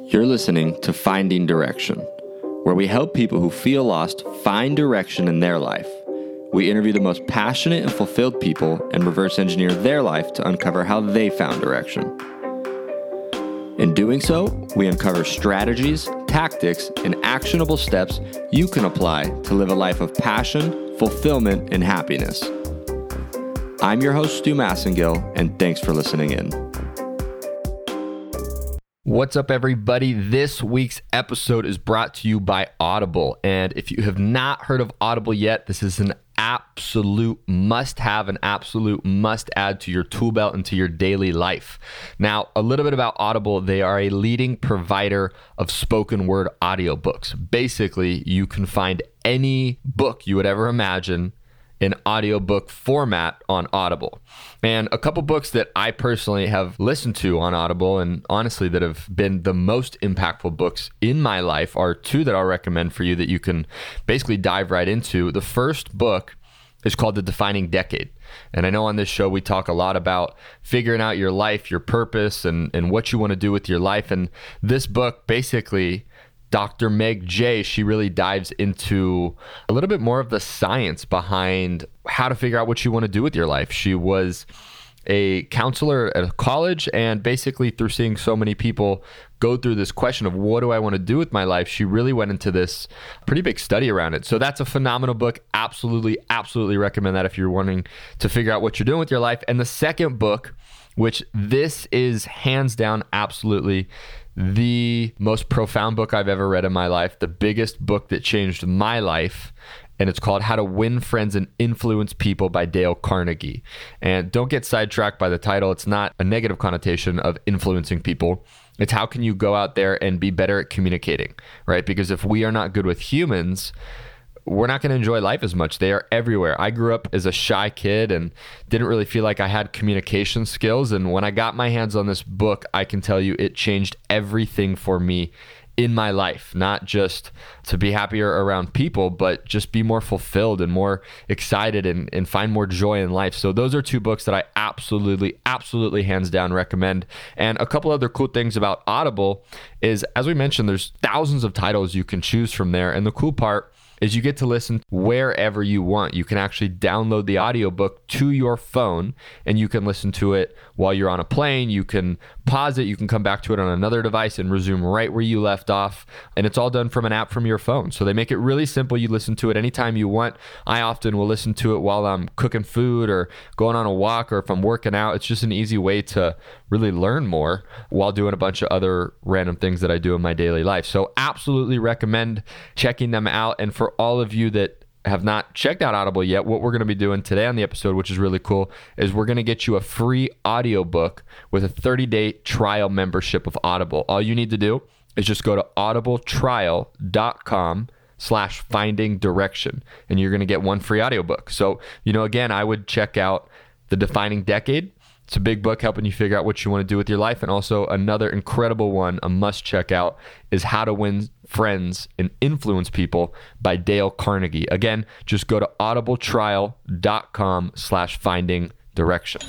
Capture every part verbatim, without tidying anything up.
You're listening to Finding Direction, where we help people who feel lost find direction in their life. We interview the most passionate and fulfilled people and reverse engineer their life to uncover how they found direction. In doing so, we uncover strategies, tactics, and actionable steps you can apply to live a life of passion, fulfillment, and happiness. I'm your host, Stu Massengill, and thanks for listening in. What's up, everybody? This week's episode is brought to you by Audible. And if you have not heard of Audible yet, this is an absolute must-have, an absolute must-add to your tool belt and to your daily life. Now, a little bit about Audible. They are a leading provider of spoken word audiobooks. Basically, you can find any book you would ever imagine in audiobook format on Audible. And a couple books that I personally have listened to on Audible, and honestly that have been the most impactful books in my life, are two that I'll recommend for you that you can basically dive right into. The first book is called The Defining Decade. And I know on this show we talk a lot about figuring out your life, your purpose, and, and what you want to do with your life. And this book basically, Doctor Meg Jay, she really dives into a little bit more of the science behind how to figure out what you want to do with your life. She was a counselor at a college, and basically through seeing so many people go through this question of what do I want to do with my life, she really went into this pretty big study around it. So that's a phenomenal book. Absolutely, absolutely recommend that if you're wanting to figure out what you're doing with your life. And the second book, which this is hands down absolutely the most profound book I've ever read in my life, the biggest book that changed my life, and it's called How to Win Friends and Influence People by Dale Carnegie. And don't get sidetracked by the title. It's not a negative connotation of influencing people. It's how can you go out there and be better at communicating, right? Because if we are not good with humans, we're not going to enjoy life as much. They are everywhere. I grew up as a shy kid and didn't really feel like I had communication skills. And when I got my hands on this book, I can tell you it changed everything for me in my life, not just to be happier around people, but just be more fulfilled and more excited and, and find more joy in life. So those are two books that I absolutely, absolutely hands down recommend. And a couple other cool things about Audible is, as we mentioned, there's thousands of titles you can choose from there. And the cool part is you get to listen wherever you want. You can actually download the audiobook to your phone and you can listen to it while you're on a plane. You can pause it. You can come back to it on another device and resume right where you left off. And it's all done from an app from your phone. So they make it really simple. You listen to it anytime you want. I often will listen to it while I'm cooking food or going on a walk, or if I'm working out. It's just an easy way to really learn more while doing a bunch of other random things that I do in my daily life. So absolutely recommend checking them out. And for all of you that have not checked out Audible yet, what we're going to be doing today on the episode, which is really cool, is we're going to get you a free audiobook with a thirty-day trial membership of Audible. All you need to do is just go to audibletrial.com slash finding direction, and you're going to get one free audiobook. So, you know, again, I would check out The Defining Decade. It's a big book helping you figure out what you want to do with your life. And also another incredible one, a must check out, is How to Win Friends and Influence People by Dale Carnegie. Again, just go to audibletrial.com slash finding direction.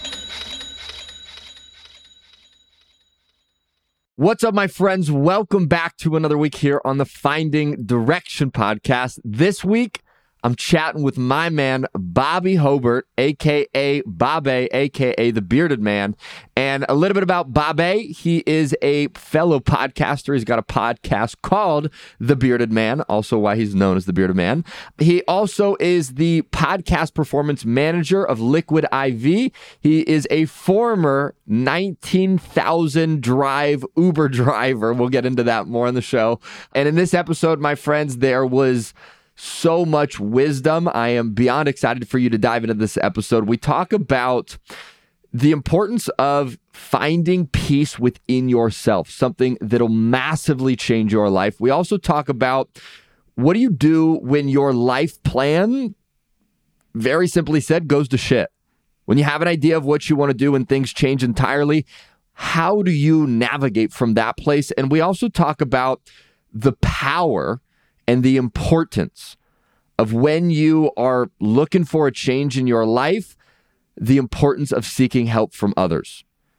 What's up, my friends? Welcome back to another week here on the Finding Direction podcast. This week, I'm chatting with my man, Bobby Hobert, a k a. Bobby, a k a. The Bearded Man. And a little bit about Bobby. He is a fellow podcaster. He's got a podcast called The Bearded Man, also why he's known as The Bearded Man. He also is the podcast performance manager of Liquid I V. He is a former nineteen thousand drive Uber driver. We'll get into that more on the show. And in this episode, my friends, there was so much wisdom. I am beyond excited for you to dive into this episode. We talk about the importance of finding peace within yourself, something that'll massively change your life. We also talk about what do you do when your life plan, very simply said, goes to shit. When you have an idea of what you want to do and things change entirely, how do you navigate from that place? And we also talk about the power and the importance of when you are looking for a change in your life, the importance of seeking help from others.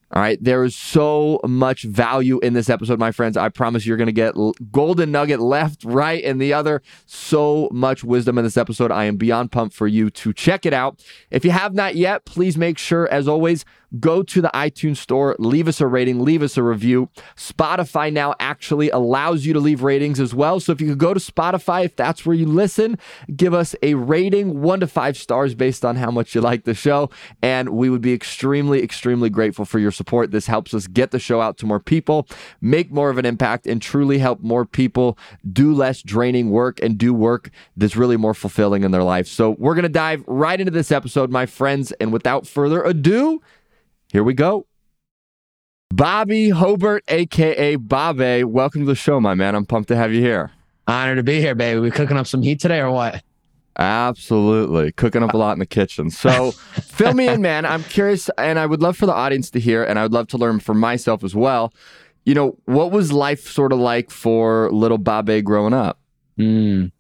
All right. There is so much value in this episode, my friends. I promise you're going to get l- golden nugget left, right, and the other. So much wisdom in this episode. I am beyond pumped for you to check it out. If you have not yet, please make sure, as always, go to the iTunes store, leave us a rating, leave us a review. Spotify now actually allows you to leave ratings as well. So if you could go to Spotify, if that's where you listen, give us a rating, one to five stars based on how much you like the show. And we would be extremely, extremely grateful for your support. This helps us get the show out to more people, make more of an impact, and truly help more people do less draining work and do work that's really more fulfilling in their life. So we're going to dive right into this episode, my friends. And without further ado, here we go. Bobby Hobert, a k a. Bobby, welcome to the show, my man. I'm pumped to have you here. Honored to be here, baby. We cooking up some heat today or what? Absolutely. Cooking up a lot in the kitchen. So fill me in, man. I'm curious, and I would love for the audience to hear, and I would love to learn for myself as well. You know, what was life sort of like for little Bobby growing up? Mm.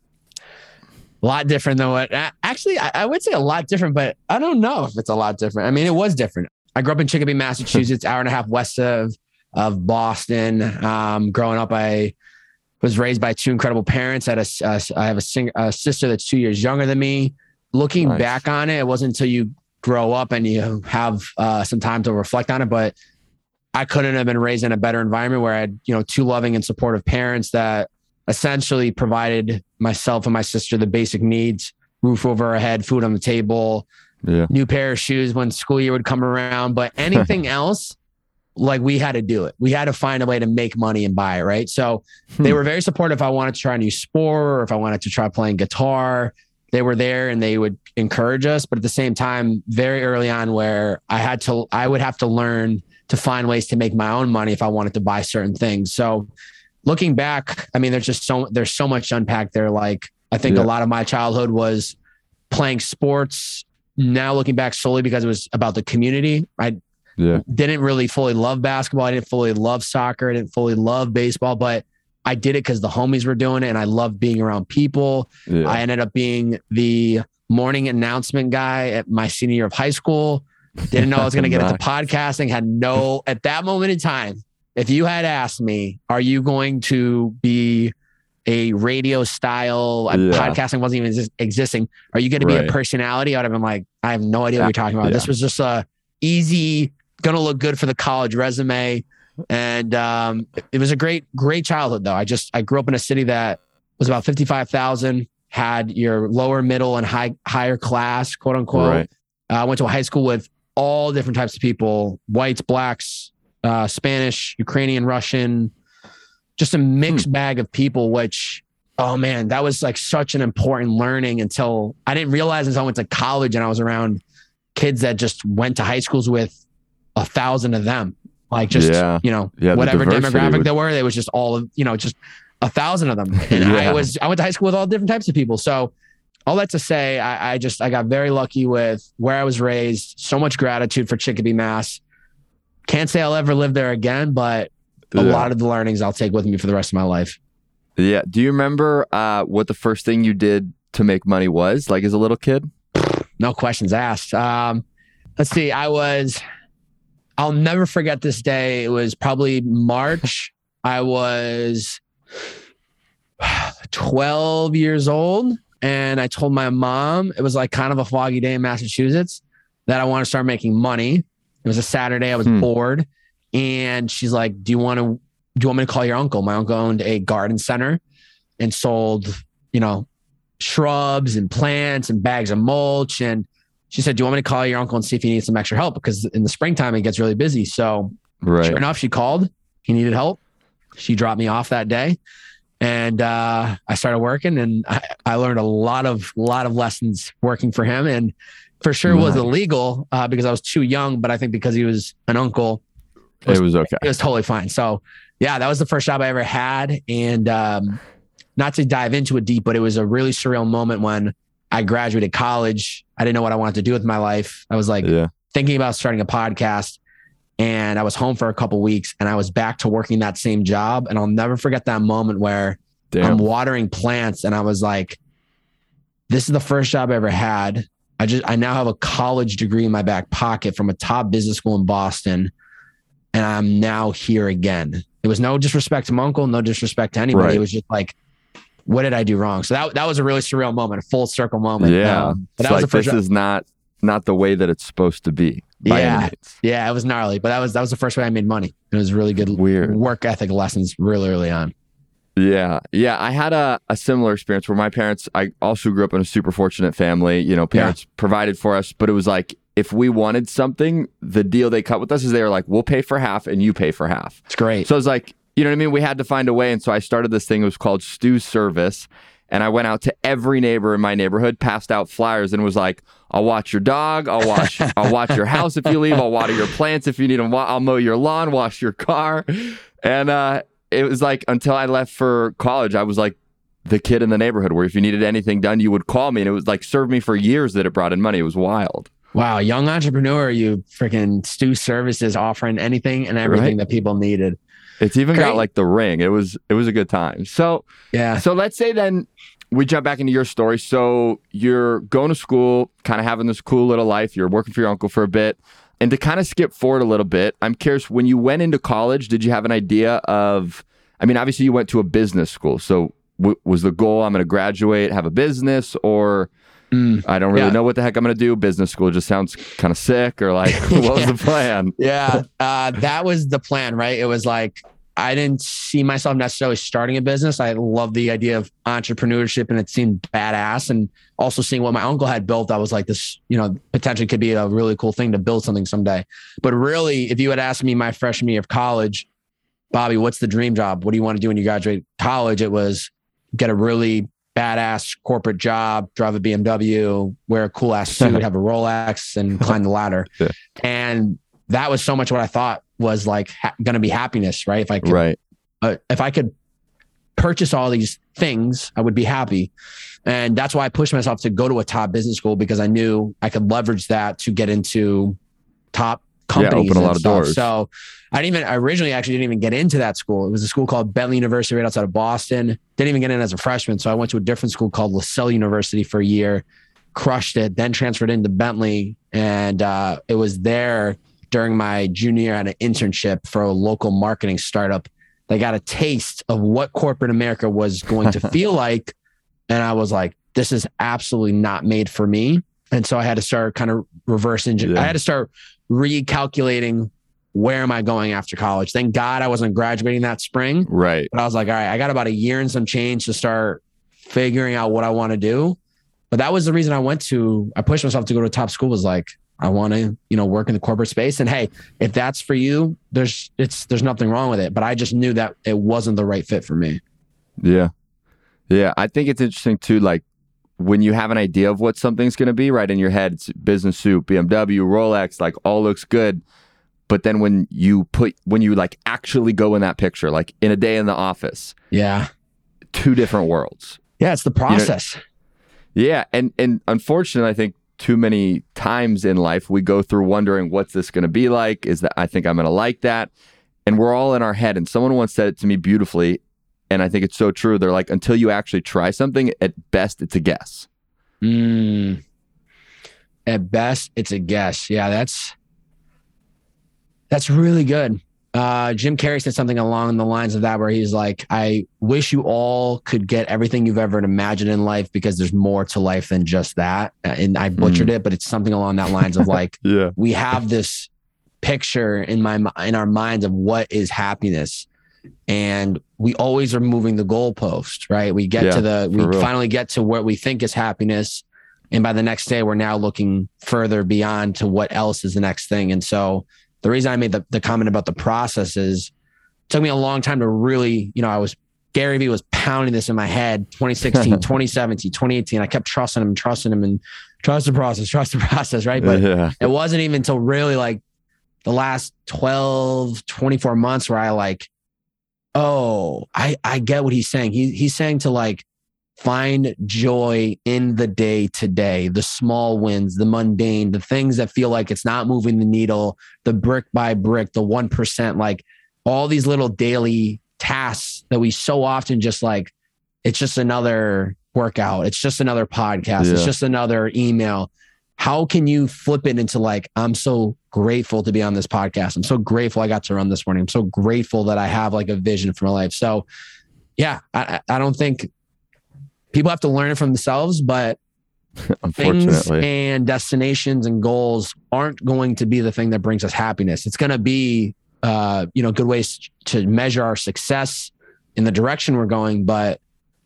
A lot different than what... Actually, I, I would say a lot different, but I don't know if it's a lot different. I mean, it was different. I grew up in Chicopee, Massachusetts, hour and a half west of, of Boston. Um, growing up, I was raised by two incredible parents. I, had a, uh, I have a, sing, a sister that's two years younger than me. Looking nice. back on it, it wasn't until you grow up and you have uh, some time to reflect on it, but I couldn't have been raised in a better environment where I had, you know, two loving and supportive parents that essentially provided myself and my sister the basic needs: roof over our head, food on the table, yeah. new pair of shoes when school year would come around. But anything else, like, we had to do it. We had to find a way to make money and buy it, right? So hmm. they were very supportive if I wanted to try a new sport or if I wanted to try playing guitar. They were there and they would encourage us. But at the same time, very early on, where I had to, I would have to learn to find ways to make my own money if I wanted to buy certain things. So looking back, I mean, there's just so, there's so much to unpack there. Like, I think yeah. a lot of my childhood was playing sports. Now looking back, solely because it was about the community. I yeah. didn't really fully love basketball. I didn't fully love soccer. I didn't fully love baseball, but I did it because the homies were doing it and I loved being around people. Yeah. I ended up being the morning announcement guy at my senior year of high school. Didn't know I was going to get nice. into podcasting. Had no, at that moment in time, if you had asked me, are you going to be a radio style, yeah. podcasting wasn't even exist- existing. Are you going to be right. a personality? I would have been like, I have no idea what you're talking about. Yeah. This was just a easy, going to look good for the college resume. And um, it was a great, great childhood though. I just, I grew up in a city that was about fifty-five thousand, had your lower, middle and high, higher class, quote unquote. Right. Uh, I went to a high school with all different types of people: whites, blacks, uh, Spanish, Ukrainian, Russian, just a mixed hmm. bag of people, which, oh man, that was like such an important learning until I didn't realize until I went to college and I was around kids that just went to high schools with a thousand of them. Like just, yeah. you know, yeah, whatever the demographic would... they were, they was just all of, you know, just a thousand of them. And yeah. I was, I went to high school with all different types of people. So all that to say, I, I just, I got very lucky with where I was raised. So much gratitude for Chicopee, Mass. Can't say I'll ever live there again, but a yeah. lot of the learnings I'll take with me for the rest of my life. Yeah. Do you remember uh, what the first thing you did to make money was, like as a little kid? No questions asked. Um, let's see. I was, I'll never forget this day. It was probably March. I was twelve years old. And I told my mom, it was like kind of a foggy day in Massachusetts, that I want to start making money. It was a Saturday. I was hmm. bored. And she's like, do you want to, do you want me to call your uncle? My uncle owned a garden center and sold, you know, shrubs and plants and bags of mulch. And she said, do you want me to call your uncle and see if he needs some extra help? Because in the springtime, it gets really busy. So right. sure enough, she called. He needed help. She dropped me off that day. And uh, I started working, and I, I learned a lot of lot of lessons working for him. And for sure nice. was illegal uh, because I was too young. But I think because he was an uncle, it was, it was okay. It was totally fine. So yeah, that was the first job I ever had. And um, not to dive into it deep, but it was a really surreal moment when I graduated college. I didn't know what I wanted to do with my life. I was like yeah. thinking about starting a podcast. And I was home for a couple of weeks and I was back to working that same job. And I'll never forget that moment where Damn. I'm watering plants and I was like, this is the first job I ever had. I just, I now have a college degree in my back pocket from a top business school in Boston. and I'm now here again. It was no disrespect to my uncle, no disrespect to anybody. Right. It was just like, what did I do wrong? So that that was a really surreal moment, a full circle moment. Yeah. Um, but it's that was like, the first. this is not not the way that it's supposed to be. By Yeah. any means. Yeah, it was gnarly, but that was that was the first way I made money. It was really good Weird. work ethic lessons really early on. Yeah. Yeah. I had a, a similar experience where my parents, I also grew up in a super fortunate family. You know, parents yeah. provided for us, but it was like, if we wanted something, the deal they cut with us is they were like, we'll pay for half and you pay for half. It's great. So it was like, you know what I mean? We had to find a way. And so I started this thing. It was called Stu's Service. And I went out to every neighbor in my neighborhood, passed out flyers, and was like, I'll watch your dog. I'll watch I'll watch your house if you leave. I'll water your plants if you need them. I'll mow your lawn, wash your car. And uh, it was like, until I left for college, I was like the kid in the neighborhood where if you needed anything done, you would call me. And it was like, served me for years that it brought in money. It was wild. Wow. Young entrepreneur, you freaking Stu Services offering anything and everything right? that people needed. It's even Great. got like the ring. It was it was a good time. So yeah. So let's say then we jump back into your story. So you're going to school, kind of having this cool little life. You're working for your uncle for a bit. And to kind of skip forward a little bit, I'm curious, when you went into college, did you have an idea of, I mean, obviously you went to a business school. So w- was the goal, I'm going to graduate, have a business, or mm, I don't really yeah. know what the heck I'm going to do. Business school just sounds kind of sick, or like, what was yeah. the plan? Yeah, uh, that was the plan, right? It was like, I didn't see myself necessarily starting a business. I love the idea of entrepreneurship and it seemed badass. And also seeing what my uncle had built, I was like, this, you know, potentially could be a really cool thing to build something someday. But really, if you had asked me my freshman year of college, Bobby, what's the dream job? What do you want to do when you graduate college? It was get a really badass corporate job, drive a B M W, wear a cool ass suit, have a Rolex, and climb the ladder. Yeah. And that was so much what I thought was like ha- going to be happiness, right? If I could, right. uh, if I could purchase all these things, I would be happy. And that's why I pushed myself to go to a top business school, because I knew I could leverage that to get into top companies. Yeah, open a lot of stuff. doors. So I didn't even, I originally actually didn't even get into that school. It was a school called Bentley University right outside of Boston. Didn't even get in as a freshman. So I went to a different school called LaSalle University for a year, crushed it, then transferred into Bentley. And uh, it was there during my junior year at an internship for a local marketing startup. They got a taste of what corporate America was going to feel like. And I was like, this is absolutely not made for me. And so I had to start kind of reverse engine. Yeah. I had to start recalculating, where am I going after college? Thank God I wasn't graduating that spring. Right. But I was like, all right, I got about a year and some change to start figuring out what I want to do. But that was the reason I went to, I pushed myself to go to a top school, was like, I want to, you know, work in the corporate space. And hey, if that's for you, there's, it's, there's nothing wrong with it. But I just knew that it wasn't the right fit for me. Yeah. Yeah. I think it's interesting too, like when you have an idea of what something's going to be right in your head, it's business suit, B M W, Rolex, like all looks good. But then when you put, when you like actually go in that picture, like in a day in the office, yeah, two different worlds. Yeah. It's the process. You know, yeah. And, and unfortunately, I think too many times in life, we go through wondering, what's this going to be like? Is that, I think I'm going to like that. And we're all in our head. And someone once said it to me beautifully, and I think it's so true. They're like, until you actually try something, at best, it's a guess. Mm. At best, it's a guess. Yeah, that's, that's really good. Uh, Jim Carrey said something along the lines of that, where he's like, I wish you all could get everything you've ever imagined in life, because there's more to life than just that. And I butchered mm. it, but it's something along that lines of like, yeah. we have this picture in my, in our minds of what is happiness. And we always are moving the goalpost, right? We get yeah, to the, we real. finally get to what we think is happiness. And by the next day, we're now looking further beyond to what else is the next thing. And so the reason I made the, the comment about the process is it took me a long time to really, you know, I was, Gary Vee was pounding this in my head, twenty sixteen, twenty seventeen, twenty eighteen. I kept trusting him, trusting him and trust the process, trust the process. Right. But yeah. It wasn't even until really like the last twelve, twenty-four months where I like, oh, I, I get what he's saying. He, he's saying to like, find joy in the day today, the small wins, the mundane, the things that feel like it's not moving the needle, the brick by brick, the one percent, like all these little daily tasks that we so often just like, it's just another workout. It's just another podcast. Yeah. It's just another email. how can you flip it into like, I'm so grateful to be on this podcast. I'm so grateful I got to run this morning. I'm so grateful that I have like a vision for my life. So yeah, I, I don't think people have to learn it from themselves, but things and destinations and goals aren't going to be the thing that brings us happiness. It's going to be, uh, you know, good ways to measure our success in the direction we're going. But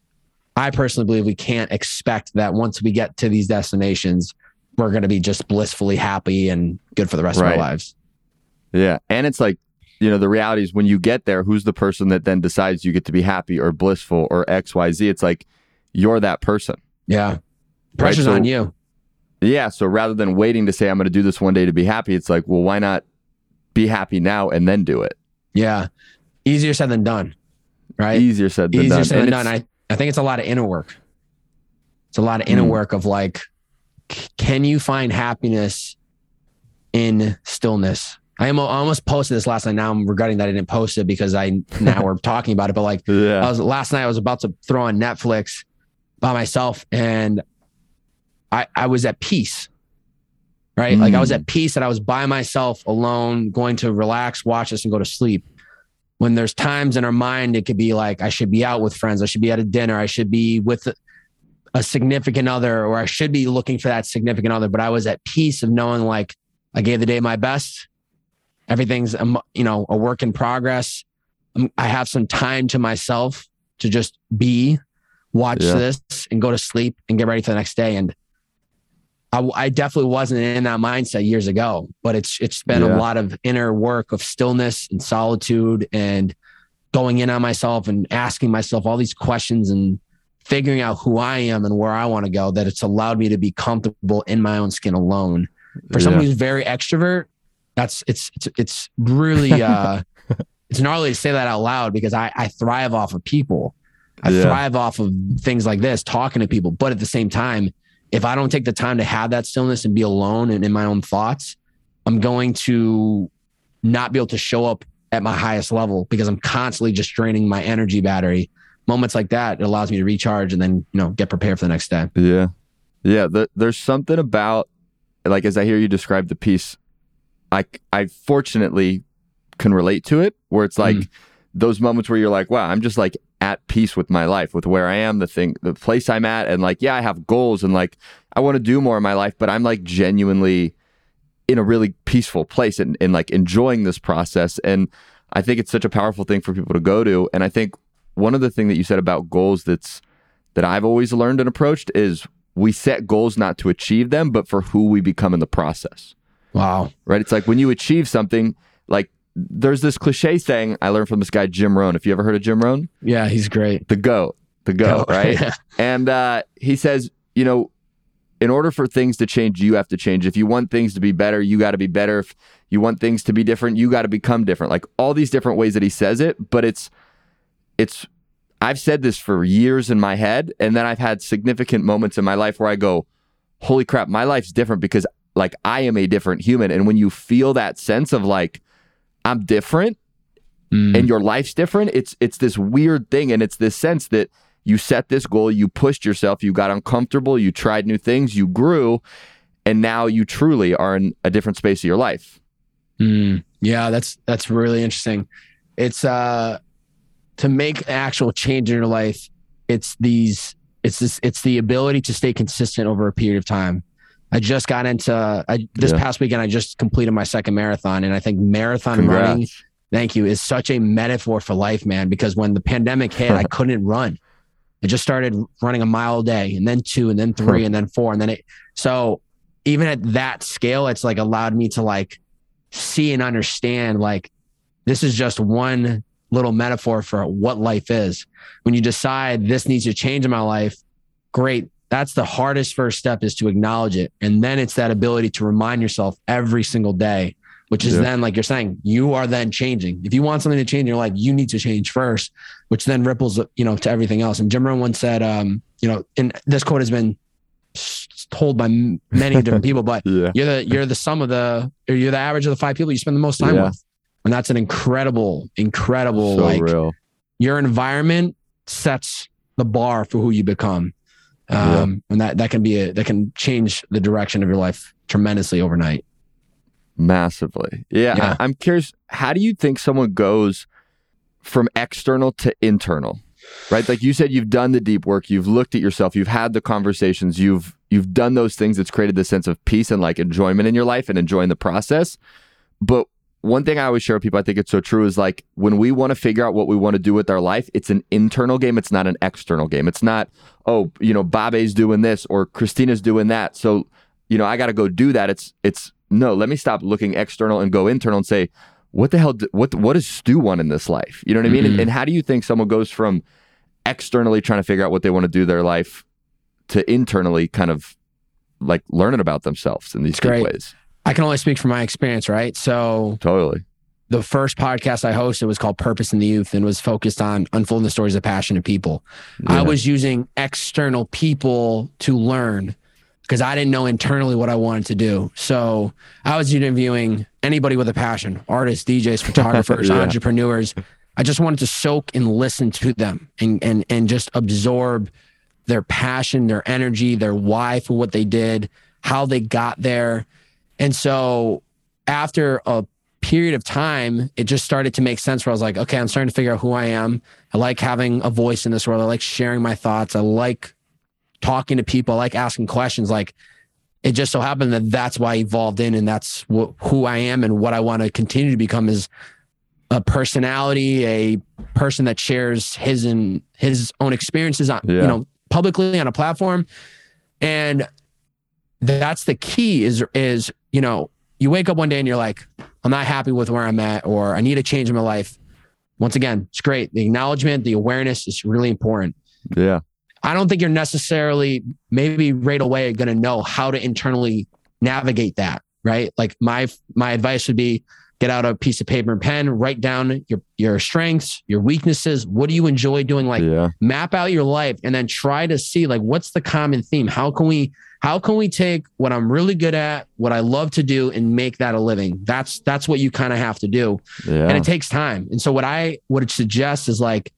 I personally believe we can't expect that once we get to these destinations, we're going to be just blissfully happy and good for the rest right. of our lives. Yeah. And it's like, you know, the reality is when you get there, who's the person that then decides you get to be happy or blissful or X, Y, Z? It's like, you're that person. Yeah. Pressure's right? so, on you. Yeah. So rather than waiting to say, I'm going to do this one day to be happy, it's like, well, why not be happy now and then do it? Yeah. Easier said than done. Right. Easier said than Easier done. Easier said than and done. I, I think it's a lot of inner work. It's a lot of inner mm. work of like, c- can you find happiness in stillness? I, am, I almost posted this last night. Now I'm regretting that I didn't post it because I now we're talking about it. But like yeah. I was last night, I was about to throw on Netflix by myself, and I I was at peace. Right, mm. like I was at peace that I was by myself, alone, going to relax, watch this, and go to sleep. When there's times in our mind, it could be like I should be out with friends, I should be at a dinner, I should be with a significant other, or I should be looking for that significant other. But I was at peace of knowing like I gave the day my best. Everything's, you know, a work in progress. I have some time to myself to just be, watch yeah. this and go to sleep and get ready for the next day. And I, I definitely wasn't in that mindset years ago, but it's it's been yeah. a lot of inner work of stillness and solitude and going in on myself and asking myself all these questions and figuring out who I am and where I want to go, that it's allowed me to be comfortable in my own skin alone. For yeah. someone who's very extrovert, That's it's it's it's really uh, it's gnarly to say that out loud because I, I thrive off of people. I yeah. thrive off of things like this, talking to people. But at the same time, if I don't take the time to have that stillness and be alone and in my own thoughts, I'm going to not be able to show up at my highest level because I'm constantly just draining my energy battery. Moments like that, it allows me to recharge and then, you know, get prepared for the next day. Yeah. Yeah. The, there's something about, like, as I hear you describe the piece, I, I fortunately can relate to it, where it's like mm. those moments where you're like, wow, I'm just like at peace with my life, with where I am, the thing, the place I'm at. And like, yeah, I have goals and like, I want to do more in my life, but I'm like genuinely in a really peaceful place and, and like enjoying this process. And I think it's such a powerful thing for people to go to. And I think one of the things that you said about goals that's, that I've always learned and approached is we set goals not to achieve them, but for who we become in the process. Wow. Right. It's like when you achieve something, like there's this cliche saying I learned from this guy, Jim Rohn. If you ever heard of Jim Rohn? Yeah, he's great. The GOAT, the GOAT, Go. right? And uh, he says, you know, in order for things to change, you have to change. If you want things to be better, you got to be better. If you want things to be different, you got to become different. Like all these different ways that he says it, but it's, it's, I've said this for years in my head. And then I've had significant moments in my life where I go, holy crap, my life's different because like I am a different human. And when you feel that sense of like, I'm different mm. and your life's different, it's it's this weird thing. And it's this sense that you set this goal, you pushed yourself, you got uncomfortable, you tried new things, you grew, and now you truly are in a different space of your life. Mm. Yeah, that's that's really interesting. It's uh to make an actual change in your life, it's these it's this it's the ability to stay consistent over a period of time. I just got into, I, this yeah. past weekend, I just completed my second marathon. And I think marathon Congrats. running, thank you, is such a metaphor for life, man. Because when the pandemic hit, I couldn't run. I just started running a mile a day and then two and then three and then four. And then it, so even at that scale, it's like allowed me to like see and understand like, this is just one little metaphor for what life is. When you decide this needs to change in my life, great. That's the hardest first step, is to acknowledge it. And then it's that ability to remind yourself every single day, which is yeah. then, like you're saying, you are then changing. If you want something to change in your life, you need to change first, which then ripples, you know, to everything else. And Jim Rohn once said, um, you know, and this quote has been told by many different people, but yeah. you're the, you're the sum of the, or you're the average of the five people you spend the most time yeah. with. And that's an incredible, incredible, so like real. Your environment sets the bar for who you become. Um, Yeah. and that, that can be a, that can change the direction of your life tremendously overnight. Massively. Yeah. Yeah. I, I'm curious, how do you think someone goes from external to internal? Right? Like you said, you've done the deep work, you've looked at yourself, you've had the conversations, you've you've done those things that's created this sense of peace and like enjoyment in your life and enjoying the process. But one thing I always share with people, I think it's so true, is like when we want to figure out what we want to do with our life, it's an internal game. It's not an external game. It's not, oh, you know, Babe's doing this or Christina's doing that, so, you know, I got to go do that. It's, it's no, let me stop looking external and go internal and say, what the hell, do, what, what does Stu want in this life? You know what I mean? Mm-hmm. And, and how do you think someone goes from externally trying to figure out what they want to do with their life to internally kind of like learning about themselves in these deep ways? I can only speak from my experience, right? So Totally. the first podcast I hosted was called Purpose in the Youth and was focused on unfolding the stories of passionate people. Yeah. I was using external people to learn because I didn't know internally what I wanted to do. So I was interviewing anybody with a passion, artists, D Js, photographers, Yeah. entrepreneurs. I just wanted to soak and listen to them and, and, and just absorb their passion, their energy, their why for what they did, how they got there. And so after a period of time, it just started to make sense where I was like, okay, I'm starting to figure out who I am. I like having a voice in this world. I like sharing my thoughts. I like talking to people. I like asking questions. Like it just so happened that that's why I evolved in, and that's wh- who I am and what I want to continue to become is a personality, a person that shares his and his own experiences on, Yeah. you know, publicly on a platform. And that's the key is, is, you know, you wake up one day and you're like, I'm not happy with where I'm at, or I need a change in my life. Once again, it's great. The acknowledgement, the awareness is really important. Yeah. I don't think you're necessarily maybe right away going to know how to internally navigate that, right? Like my, my advice would be get out a piece of paper and pen, write down your, your strengths, your weaknesses. What do you enjoy doing? Like Yeah. map out your life and then try to see like, what's the common theme? How can we, how can we take what I'm really good at, what I love to do and make that a living? That's, that's what you kind of have to do. Yeah. And it takes time. And so what I would suggest is like,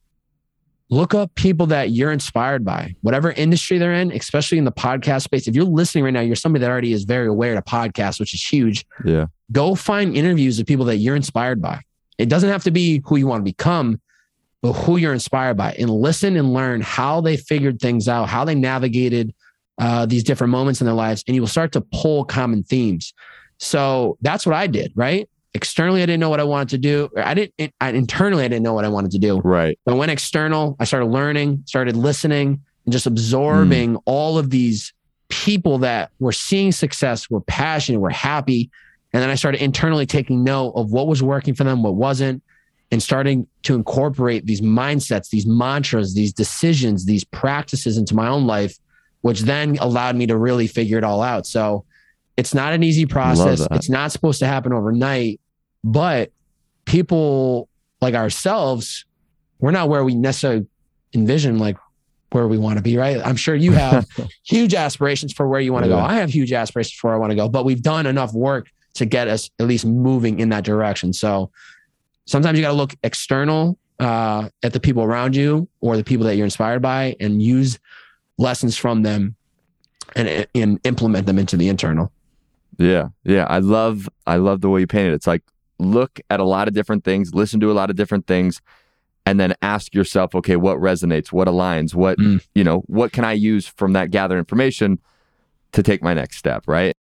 look up people that you're inspired by, whatever industry they're in, especially in the podcast space. If you're listening right now, you're somebody that already is very aware of podcasts, which is huge. Yeah. Go find interviews of people that you're inspired by. It doesn't have to be who you want to become, but who you're inspired by, and listen and learn how they figured things out, how they navigated uh, these different moments in their lives. And you will start to pull common themes. So that's what I did, right? Externally, I didn't know what I wanted to do. I didn't, I, internally, I didn't know what I wanted to do. Right. But I went external. I started learning, started listening, and just absorbing mm. all of these people that were seeing success, were passionate, were happy. And then I started internally taking note of what was working for them, what wasn't, and starting to incorporate these mindsets, these mantras, these decisions, these practices into my own life, which then allowed me to really figure it all out. So it's not an easy process. It's not supposed to happen overnight. But people like ourselves, we're not where we necessarily envision like where we want to be, right? I'm sure you have huge aspirations for where you want to yeah. go. I have huge aspirations for where I want to go, but we've done enough work to get us at least moving in that direction. So sometimes you got to look external uh, at the people around you or the people that you're inspired by and use lessons from them and, and implement them into the internal. Yeah. Yeah. I love, I love the way you paint it. It's like, look at a lot of different things, listen to a lot of different things, and then ask yourself, okay, what resonates, what aligns, what, mm. you know, what can I use from that gathered information to take my next step, right?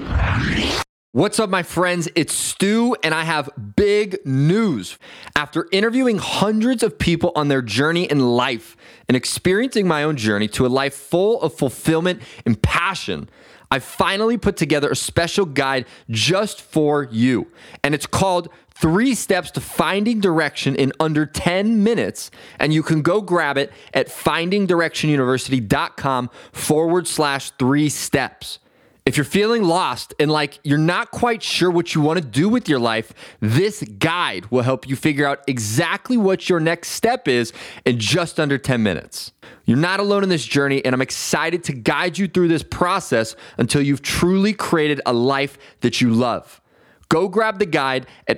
What's up, my friends? It's Stu, and I have big news. After interviewing hundreds of people on their journey in life and experiencing my own journey to a life full of fulfillment and passion, I finally put together a special guide just for you. And it's called Three Steps to Finding Direction in Under ten minutes. And you can go grab it at findingdirectionuniversity.com forward slash three steps. If you're feeling lost and like you're not quite sure what you want to do with your life, this guide will help you figure out exactly what your next step is in just under ten minutes. You're not alone in this journey, and I'm excited to guide you through this process until you've truly created a life that you love. Go grab the guide at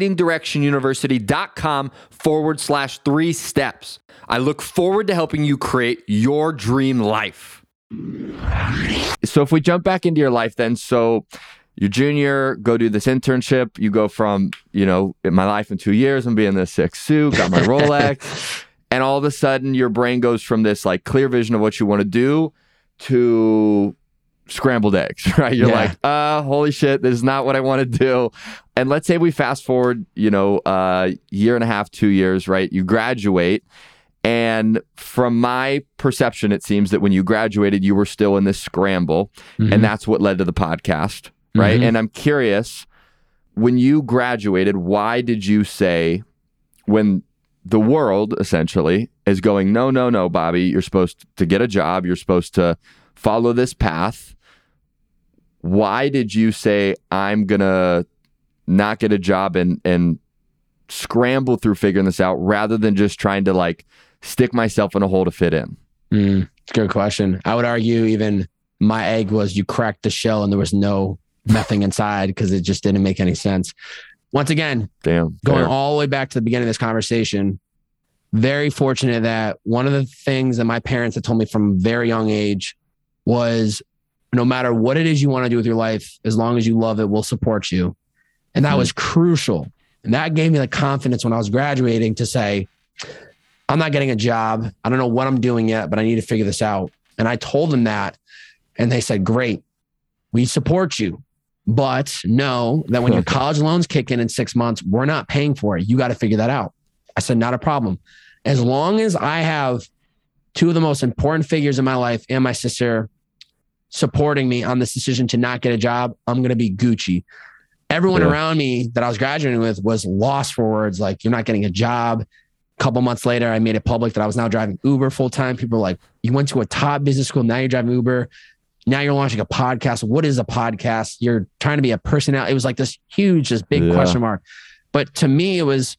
findingdirectionuniversity.com forward slash three steps. I look forward to helping you create your dream life. So if we jump back into your life then, so you're junior, go do this internship. You go from, you know, in my life in two years, I'm being this sick suit, got my Rolex. And all of a sudden your brain goes from this like clear vision of what you want to do to scrambled eggs, right? You're yeah. like, uh, holy shit, this is not what I want to do. And let's say we fast forward, you know, a uh, year and a half, two years, right? You graduate. And from my perception, it seems that when you graduated, you were still in this scramble. Mm-hmm. And that's what led to the podcast, right? Mm-hmm. And I'm curious, when you graduated, why did you say, when the world essentially is going, no, no, no, Bobby, you're supposed to get a job, you're supposed to follow this path. Why did you say, I'm going to not get a job and, and scramble through figuring this out rather than just trying to like stick myself in a hole to fit in? Mm, good question. I would argue even my egg was you cracked the shell and there was no nothing inside because it just didn't make any sense. Once again, Damn, going fair. all the way back to the beginning of this conversation, very fortunate that one of the things that my parents had told me from a very young age was no matter what it is you want to do with your life, as long as you love it, we'll support you. And that mm-hmm. was crucial. And that gave me the confidence when I was graduating to say, I'm not getting a job. I don't know what I'm doing yet, but I need to figure this out. And I told them that. And they said, great, we support you. But know that when your college loans kick in in six months, we're not paying for it. You got to figure that out. I said, not a problem. As long as I have two of the most important figures in my life and my sister supporting me on this decision to not get a job, I'm going to be Gucci. Everyone yeah. around me that I was graduating with was lost for words. Like, you're not getting a job. A couple months later, I made it public that I was now driving Uber full time. People were like, you went to a top business school. Now you're driving Uber. Now you're launching a podcast. What is a podcast? You're trying to be a personality. It was like this huge, this big yeah. question mark. But to me, it was,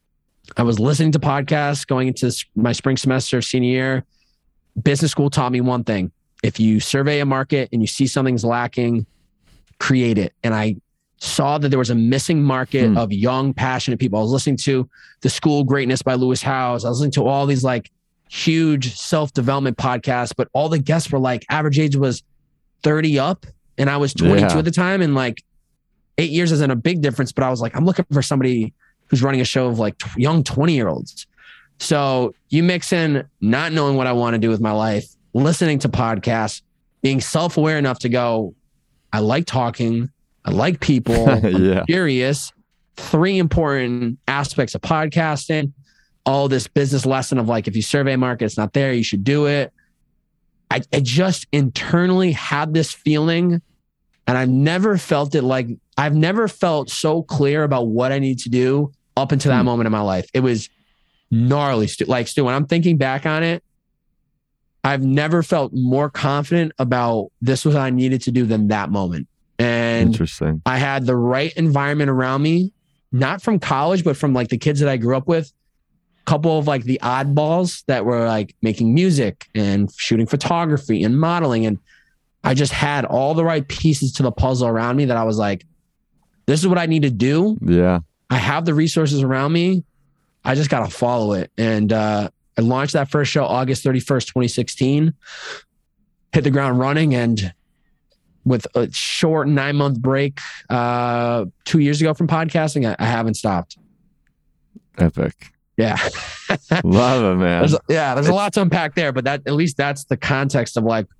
I was listening to podcasts going into my spring semester, senior year. Business school taught me one thing. If you survey a market and you see something's lacking, create it. And I saw that there was a missing market mm. of young, passionate people. I was listening to The School of Greatness by Lewis Howes. I was listening to all these like huge self-development podcasts, but all the guests were like, average age was thirty up. And I was twenty-two yeah. at the time. And like eight years isn't a big difference, but I was like, I'm looking for somebody who's running a show of like t- young twenty year olds. So you mix in not knowing what I want to do with my life, listening to podcasts, being self-aware enough to go, I like talking. I like people. yeah. I'm curious. Three important aspects of podcasting. All this business lesson of like, if you survey a market, it's not there, you should do it. I, I just internally had this feeling, and I've never felt it like, I've never felt so clear about what I need to do up until that mm. moment in my life. It was gnarly. Stu. Like, Stu, when I'm thinking back on it, I've never felt more confident about this was what I needed to do than that moment. And Interesting. I had the right environment around me, not from college, but from like the kids that I grew up with. Couple of like the oddballs that were like making music and shooting photography and modeling. And I just had all the right pieces to the puzzle around me that I was like, this is what I need to do. Yeah. I have the resources around me. I just got to follow it. And uh, I launched that first show August thirty-first, twenty sixteen, hit the ground running. And with a short nine month break uh, two years ago from podcasting, I, I haven't stopped. Epic. Yeah. Love it, man. There's, yeah, there's it's, a lot to unpack there, but that at least that's the context of like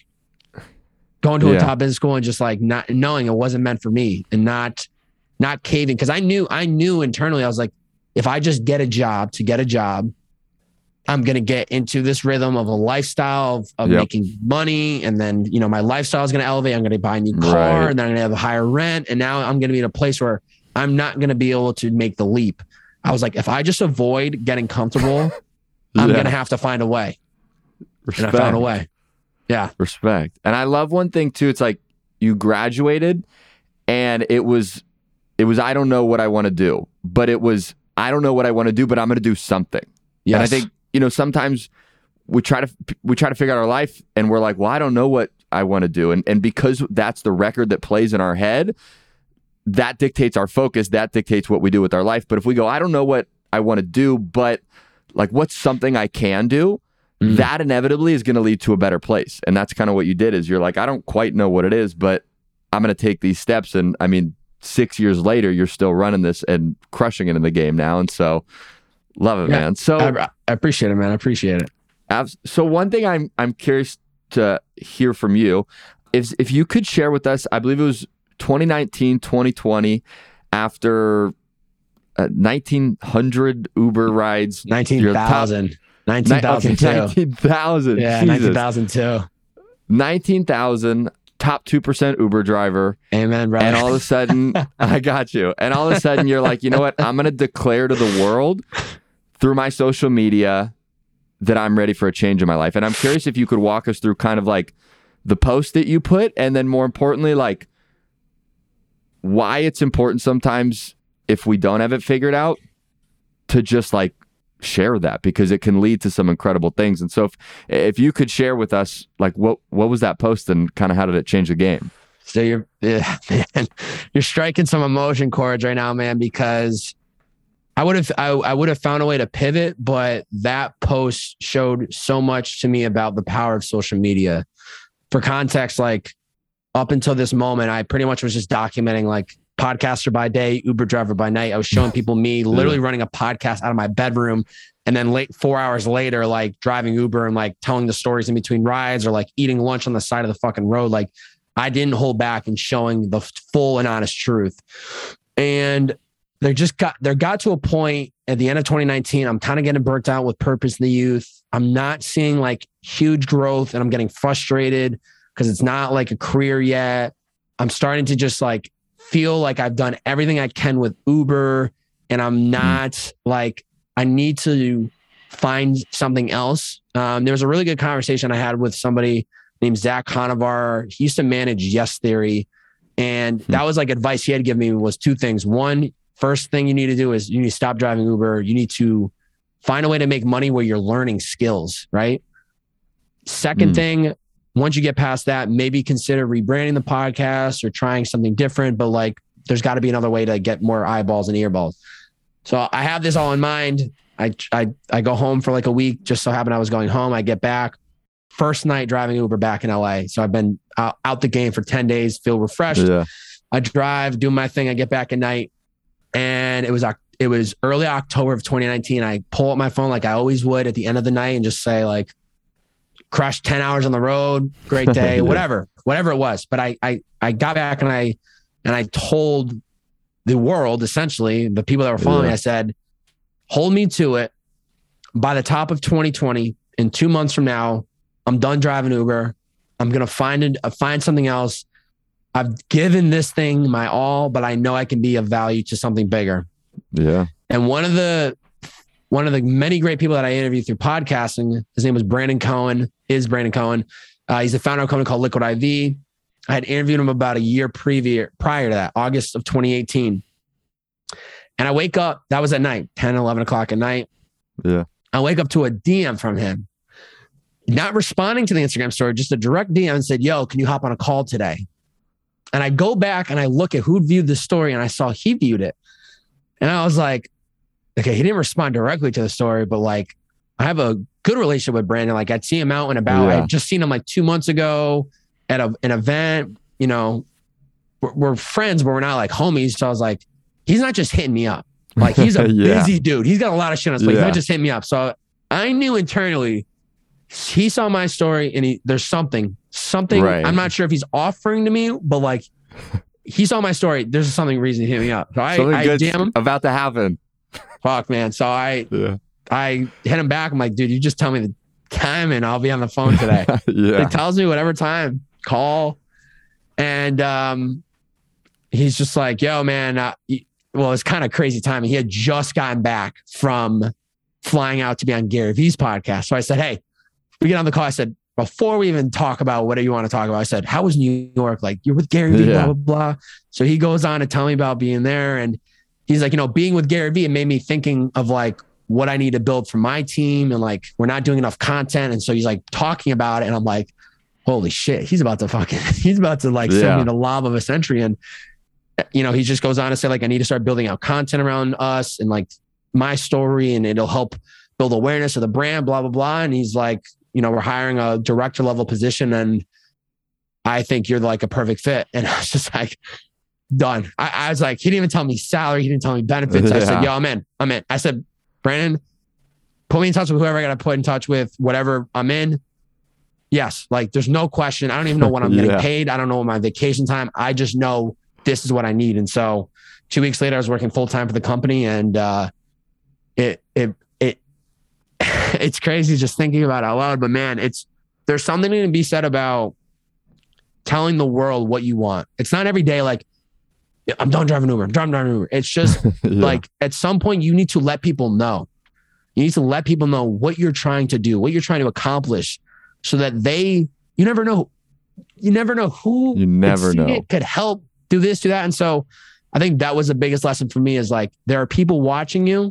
going to yeah. a top business school and just like not knowing it wasn't meant for me and not not caving. Cause I knew, I knew internally, I was like, if I just get a job to get a job, I'm going to get into this rhythm of a lifestyle of, of yep. making money. And then, you know, my lifestyle is going to elevate. I'm going to buy a new car right. and then I'm going to have a higher rent. And now I'm going to be in a place where I'm not going to be able to make the leap. I was like, if I just avoid getting comfortable, I'm yeah. going to have to find a way. Respect. And I found a way. Yeah. Respect. And I love one thing too. It's like you graduated and it was, it was, I don't know what I want to do, but it was, I don't know what I want to do, but I'm going to do something. Yes. And I think, you know, sometimes we try to, we try to figure out our life and we're like, well, I don't know what I want to do. And, and because that's the record that plays in our head, that dictates our focus. That dictates what we do with our life. But if we go, I don't know what I want to do, but like, what's something I can do? mm. that inevitably is going to lead to a better place. And that's kind of what you did is you're like, I don't quite know what it is, but I'm going to take these steps. And I mean, six years later, you're still running this and crushing it in the game now. And so love it, yeah, man. So I, I appreciate it, man. I appreciate it. So one thing I'm, I'm curious to hear from you is if you could share with us, I believe it was twenty nineteen, twenty twenty, after uh, nineteen hundred Uber rides. nineteen thousand. nineteen thousand. Okay, nineteen thousand. Yeah, Jesus. nineteen thousand two. nineteen thousand, top two percent Uber driver. Amen, brother. And all of a sudden, I got you. And all of a sudden, you're like, you know what? I'm going to declare to the world through my social media that I'm ready for a change in my life. And I'm curious if you could walk us through kind of like the post that you put, and then more importantly, like why it's important sometimes if we don't have it figured out to just like share that, because it can lead to some incredible things. And so if, if you could share with us, like what, what was that post and kind of how did it change the game? So you're, yeah, man, you're striking some emotion chords right now, man, because I would have, I, I would have found a way to pivot, but that post showed so much to me about the power of social media. For context, like up until this moment, I pretty much was just documenting like podcaster by day, Uber driver by night. I was showing people me literally running a podcast out of my bedroom. And then late four hours later, like driving Uber and like telling the stories in between rides or like eating lunch on the side of the fucking road. Like I didn't hold back in showing the full and honest truth. And they just got, there got to a point at the end of twenty nineteen, I'm kind of getting burnt out with purpose in the youth. I'm not seeing like huge growth and I'm getting frustrated because it's not like a career yet. I'm starting to just like feel like I've done everything I can with Uber and I'm not mm. like, I need to find something else. Um, there was a really good conversation I had with somebody named Zach Conovar. He used to manage Yes Theory. And mm. that was like advice he had given me was two things. One, first thing you need to do is you need to stop driving Uber. You need to find a way to make money where you're learning skills, right? Second mm. thing, once you get past that, maybe consider rebranding the podcast or trying something different, but like there's got to be another way to get more eyeballs and earballs. So I have this all in mind. I, I, I go home for like a week, just so happened I was going home. I get back first night driving Uber back in L A. So I've been out, out the game for ten days, feel refreshed. Yeah. I drive, do my thing. I get back at night and it was, it was early October of twenty nineteen. I pull up my phone like I always would at the end of the night and just say like, crushed ten hours on the road, great day, yeah. whatever, whatever it was. But I, I, I got back and I, and I told the world, essentially the people that were following yeah. me, I said, hold me to it. By the top of twenty twenty, in two months from now, I'm done driving Uber. I'm going to find it, uh, find something else. I've given this thing my all, but I know I can be of value to something bigger. Yeah. And one of the, one of the many great people that I interviewed through podcasting, his name was Brandon Cohen, is Brandon Cohen. Uh, he's the founder of a company called Liquid I V. I had interviewed him about a year previous, prior to that, August of twenty eighteen. And I wake up, that was at night, ten, eleven o'clock at night. Yeah. I wake up to a D M from him, not responding to the Instagram story, just a direct D M and said, yo, can you hop on a call today? And I go back and I look at who viewed the story and I saw he viewed it. And I was like, okay, he didn't respond directly to the story, but like I have a good relationship with Brandon. Like I'd see him out and about. Yeah. I had just seen him like two months ago at a, an event, you know, we're, we're friends, but we're not like homies. So I was like, he's not just hitting me up. Like he's a yeah. busy dude. He's got a lot of shit on his plate. Yeah. He's not just hitting me up. So I knew internally he saw my story and he, there's something, something, right. I'm not sure if he's offering to me, but like he saw my story. There's something reason to hit me up. So I, something I good's D M him. About to happen. Fuck, man. So I, yeah. I hit him back. I'm like, dude, you just tell me the time and I'll be on the phone today. yeah. He tells me whatever time, call. And um, he's just like, yo, man. Uh, he, well, it's kind of crazy timing. He had just gotten back from flying out to be on Gary Vee's podcast. So I said, hey, we get on the call. I said, before we even talk about whatever you want to talk about, I said, how was New York? Like, you're with Gary Vee, yeah. blah, blah, blah. So he goes on to tell me about being there. And he's like, you know, being with Gary Vee, it made me thinking of like what I need to build for my team. And like, we're not doing enough content. And so he's like talking about it. And I'm like, holy shit, he's about to fucking, he's about to like yeah. send me the lob of a century. And, you know, he just goes on to say like, I need to start building out content around us and like my story, and it'll help build awareness of the brand, blah, blah, blah. And he's like, you know, we're hiring a director level position and I think you're like a perfect fit. And I was just like, done. I, I was like, he didn't even tell me salary. He didn't tell me benefits. Yeah. I said, yo, I'm in. I'm in. I said, Brandon, put me in touch with whoever I got to put in touch with, whatever I'm in. Yes. Like there's no question. I don't even know when I'm yeah. getting paid. I don't know my vacation time. I just know this is what I need. And so two weeks later, I was working full time for the company and uh, it, it, it, it's crazy just thinking about it out loud, but man, it's, there's something to be said about telling the world what you want. It's not every day like, I'm done driving Uber. I'm done driving Uber. It's just yeah. like at some point you need to let people know. You need to let people know what you're trying to do, what you're trying to accomplish, so that they, you never know, you never know who you never know it, could help do this, do that. And so I think that was the biggest lesson for me is like, there are people watching you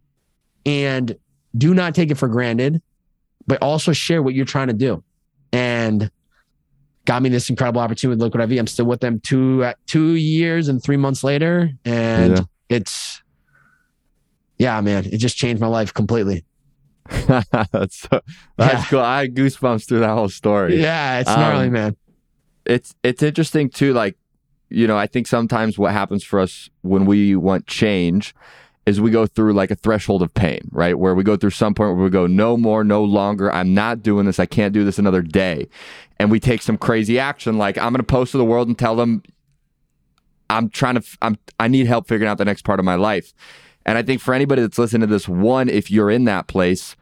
and do not take it for granted, but also share what you're trying to do. And got me this incredible opportunity with Liquid I V. I'm still with them two uh, two years and three months later. And yeah. it's, yeah, man, it just changed my life completely. that's so, that's yeah. cool. I had goosebumps through that whole story. Yeah, it's gnarly, um, man. It's, it's interesting too. Like, you know, I think sometimes what happens for us when we want change is we go through like a threshold of pain, right? Where we go through some point where we go, no more, no longer. I'm not doing this. I can't do this another day. And we take some crazy action. Like I'm going to post to the world and tell them I'm trying to, I'm, I need help figuring out the next part of my life. And I think for anybody that's listening to this, one, if you're in that place,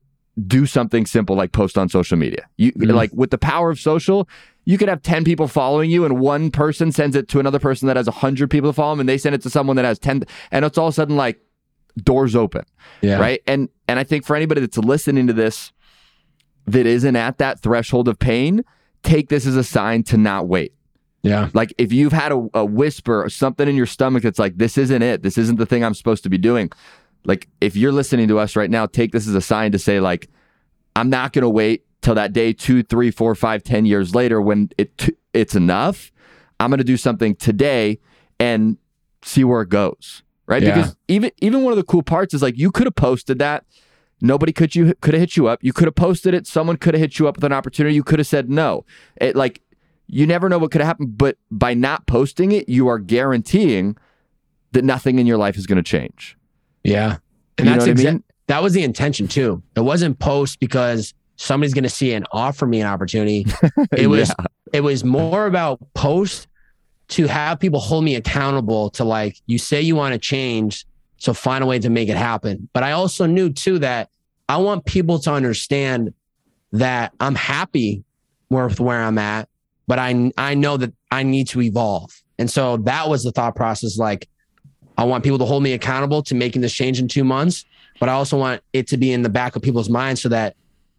do something simple like post on social media. You mm-hmm. like with the power of social, you could have ten people following you and one person sends it to another person that has one hundred people to follow them and they send it to someone that has ten and it's all of a sudden like doors open. Yeah. Right. And and I think for anybody that's listening to this that isn't at that threshold of pain, take this as a sign to not wait. Yeah. Like if you've had a, a whisper or something in your stomach that's like, this isn't it. This isn't the thing I'm supposed to be doing. Like if you're listening to us right now, take this as a sign to say like, I'm not going to wait till that day two, three, four, five, ten years later when it t- it's enough. I'm going to do something today and see where it goes. Right. Yeah. Because even, even one of the cool parts is like, you could have posted that. Nobody could you could have hit you up. You could have posted it. Someone could have hit you up with an opportunity. You could have said no. It like you never know what could have happened. But by not posting it, you are guaranteeing that nothing in your life is going to change. Yeah, and you that's exa- I mean? That was the intention too. It wasn't post because somebody's going to see and offer me an opportunity. It was yeah. it was more about post to have people hold me accountable to like you say you want to change. So find a way to make it happen. But I also knew too that I want people to understand that I'm happy with where I'm at, but I I know that I need to evolve. And so that was the thought process. Like, I want people to hold me accountable to making this change in two months, but I also want it to be in the back of people's minds so that,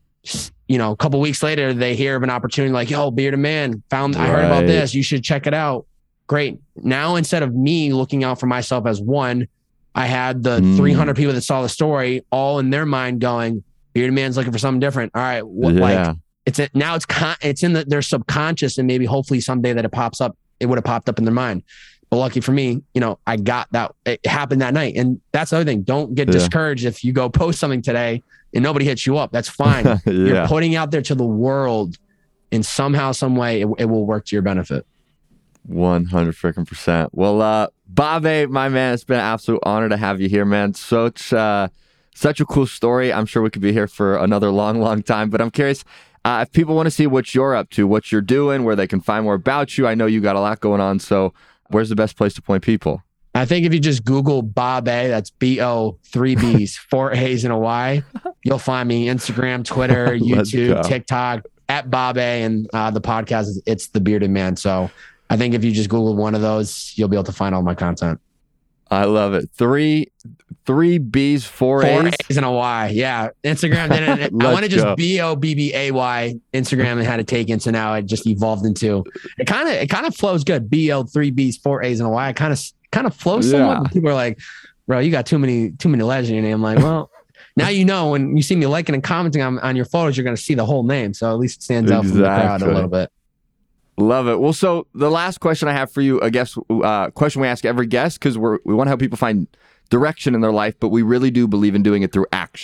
you know, a couple of weeks later, they hear of an opportunity like, yo, Bearded Man, found, right. I heard about this. You should check it out. Great. Now, instead of me looking out for myself as one, I had the mm. three hundred people that saw the story all in their mind going, Bearded Man's looking for something different. All right. What, yeah. Like it's a, now it's con- it's in the, their subconscious and maybe hopefully someday that it pops up, it would have popped up in their mind. But lucky for me, you know, I got that. It happened that night. And that's the other thing. Don't get yeah. discouraged if you go post something today and nobody hits you up. That's fine. yeah. You're putting out there to the world and somehow, some way it, it will work to your benefit. one hundred freaking percent. Well, uh, Bobby, my man, it's been an absolute honor to have you here, man. Such, uh, such a cool story. I'm sure we could be here for another long, long time, but I'm curious uh, if people want to see what you're up to, what you're doing, where they can find more about you. I know you got a lot going on. So where's the best place to point people? I think if you just Google Bobby, that's B O, three B's, four A's and a Y, you'll find me Instagram, Twitter, YouTube, TikTok, at Bobby, and uh, the podcast is It's the Bearded Man. So I think if you just Google one of those, you'll be able to find all my content. I love it. Three, three B's, four, four A's. A's and a Y. Yeah. Instagram didn't, I wanted just B O B B A Y Instagram and had to take in. So now it just evolved into, it kind of, it kind of flows good. B O, three B's, four A's and a Y. It kind of, kind of flows yeah. somewhat. People are like, bro, you got too many, too many letters in your name. I'm like, well, now you know, when you see me liking and commenting on, on your photos, you're going to see the whole name. So at least it stands out exactly. from the crowd a little bit. Love it. Well, so the last question I have for you, I guess, uh, question we ask every guest, because we're we want to help people find direction in their life, but we really do believe in doing it through action.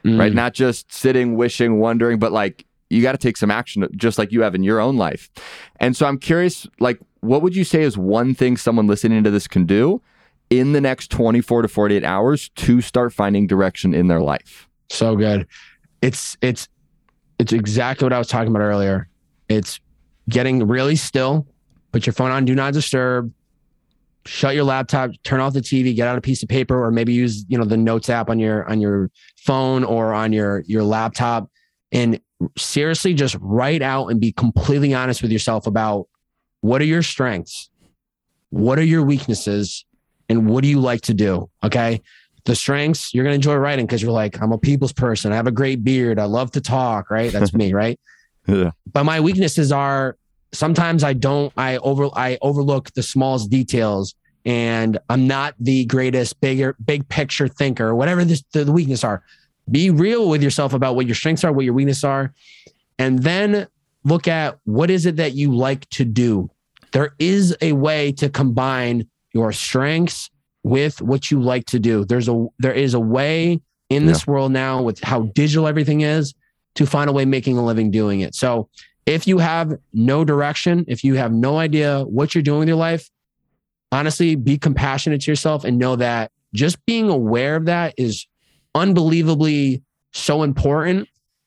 Mm. right? Not just sitting, wishing, wondering, but like you got to take some action just like you have in your own life. And so I'm curious, like, what would you say is one thing someone listening to this can do in the next twenty-four to forty-eight hours to start finding direction in their life? So good. It's, it's, it's exactly what I was talking about earlier. It's getting really still, put your phone on do not disturb, shut your laptop, turn off the T V, get out a piece of paper, or maybe use, you know, the notes app on your, on your phone or on your, your laptop, and seriously just write out and be completely honest with yourself about what are your strengths, what are your weaknesses, and what do you like to do? Okay. The strengths, you're going to enjoy writing because you're like, I'm a people's person. I have a great beard. I love to talk, right? That's me, right? Yeah. But my weaknesses are sometimes I don't, I over, I overlook the smallest details, and I'm not the greatest bigger, big picture thinker, whatever this, the, the weakness are. Be real with yourself about what your strengths are, what your weaknesses are, and then look at what is it that you like to do. There is a way to combine your strengths with what you like to do. There's a, there is a way in this yeah. world now with how digital everything is to find a way making a living doing it. So if you have no direction, if you have no idea what you're doing with your life, honestly, be compassionate to yourself and know that just being aware of that is unbelievably so important.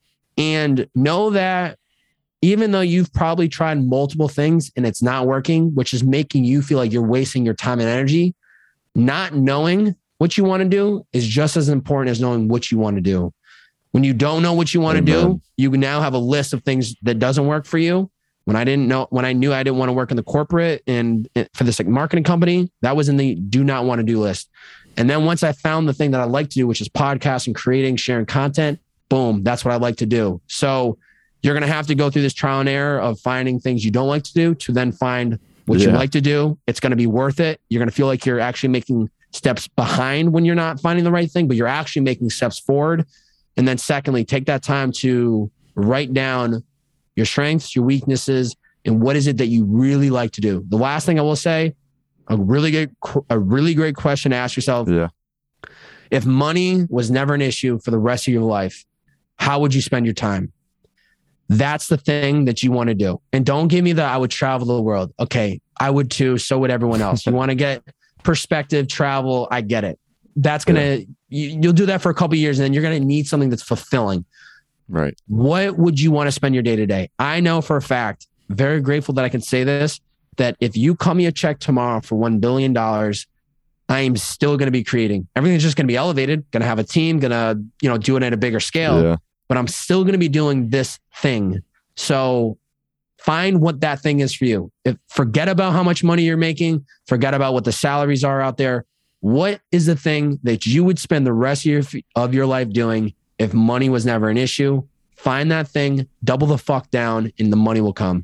And know that even though you've probably tried multiple things and it's not working, which is making you feel like you're wasting your time and energy, not knowing what you want to do is just as important as knowing what you want to do. When you don't know what you want to do, you now have a list of things that doesn't work for you. When I didn't know, when I knew I didn't want to work in the corporate and for this like marketing company, that was in the do not want to do list. And then once I found the thing that I like to do, which is podcasting, creating, sharing content, boom, that's what I like to do. So you're going to have to go through this trial and error of finding things you don't like to do to then find what yeah. you like to do. It's going to be worth it. You're going to feel like you're actually making steps behind when you're not finding the right thing, but you're actually making steps forward. And then secondly, take that time to write down your strengths, your weaknesses, and what is it that you really like to do. The last thing I will say, a really good, a really great question to ask yourself. Yeah. If money was never an issue for the rest of your life, how would you spend your time? That's the thing that you want to do. And don't give me the, I would travel the world. Okay. I would too. So would everyone else. You want to get perspective, travel. I get it. That's going to, yeah. you, you'll do that for a couple of years and then you're going to need something that's fulfilling. Right. What would you want to spend your day to day? I know for a fact, very grateful that I can say this, that if you call me a check tomorrow for one billion dollars, I am still going to be creating. Everything's just going to be elevated, going to have a team, going to, you know, do it at a bigger scale, yeah. but I'm still going to be doing this thing. So find what that thing is for you. If, forget about how much money you're making. Forget about what the salaries are out there. What is the thing that you would spend the rest of your, of your life doing if money was never an issue? Find that thing, double the fuck down, and the money will come.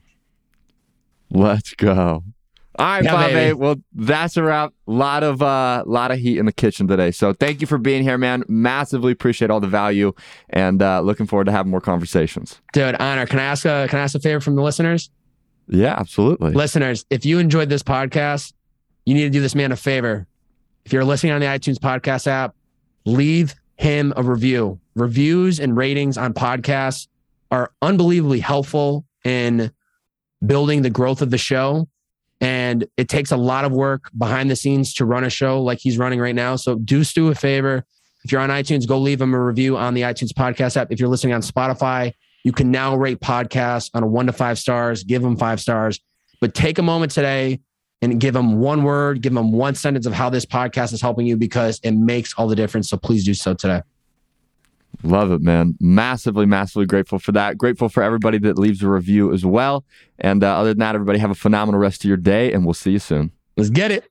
Let's go. All right, yeah, Fave. Well, that's a wrap. A lot of uh, lot of heat in the kitchen today. So thank you for being here, man. Massively appreciate all the value, and uh, looking forward to having more conversations. Dude, honor. Can I ask a Can I ask a favor from the listeners? Yeah, absolutely. Listeners, if you enjoyed this podcast, you need to do this man a favor. If you're listening on the iTunes podcast app, leave him a review. Reviews and ratings on podcasts are unbelievably helpful in building the growth of the show. And it takes a lot of work behind the scenes to run a show like he's running right now. So do Stu a favor. If you're on iTunes, go leave him a review on the iTunes podcast app. If you're listening on Spotify, you can now rate podcasts on a one to five stars, give them five stars, but take a moment today and give them one word, give them one sentence of how this podcast is helping you, because it makes all the difference. So please do so today. Love it, man. Massively, massively grateful for that. Grateful for everybody that leaves a review as well. And uh, other than that, everybody have a phenomenal rest of your day, and we'll see you soon. Let's get it.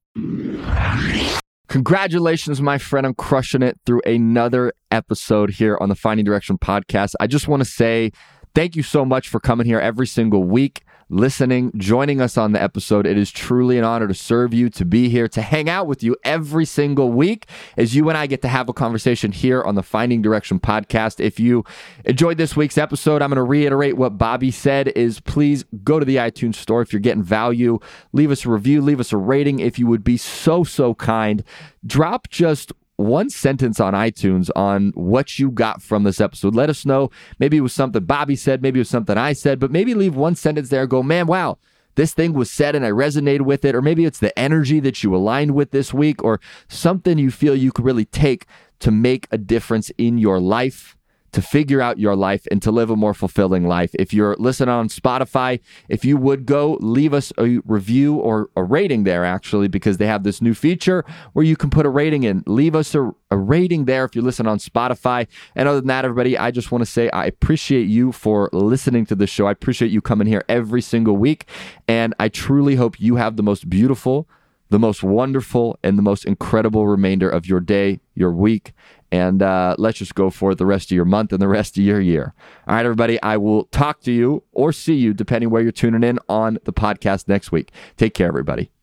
Congratulations, my friend, on crushing it through another episode here on the Finding Direction podcast. I just want to say thank you so much for coming here every single week, listening, joining us on the episode. It is truly an honor to serve you, to be here, to hang out with you every single week as you and I get to have a conversation here on the Finding Direction podcast. If you enjoyed this week's episode, I'm going to reiterate what Bobby said is please go to the iTunes store. If you're getting value, leave us a review, leave us a rating. If you would be so, so kind, drop just one sentence on iTunes on what you got from this episode. Let us know. Maybe it was something Bobby said, maybe it was something I said, but maybe leave one sentence there and go, man, wow, this thing was said and I resonated with it. Or maybe it's the energy that you aligned with this week, or something you feel you could really take to make a difference in your life, to figure out your life and to live a more fulfilling life. If you're listening on Spotify, if you would go leave us a review or a rating there, actually, because they have this new feature where you can put a rating in. Leave us a, a rating there if you're listening on Spotify. And other than that, everybody, I just want to say I appreciate you for listening to the show. I appreciate you coming here every single week. And I truly hope you have the most beautiful, the most wonderful, and the most incredible remainder of your day, your week. And uh, let's just go for the rest of your month and the rest of your year. All right, everybody, I will talk to you or see you, depending where you're tuning in, on the podcast next week. Take care, everybody.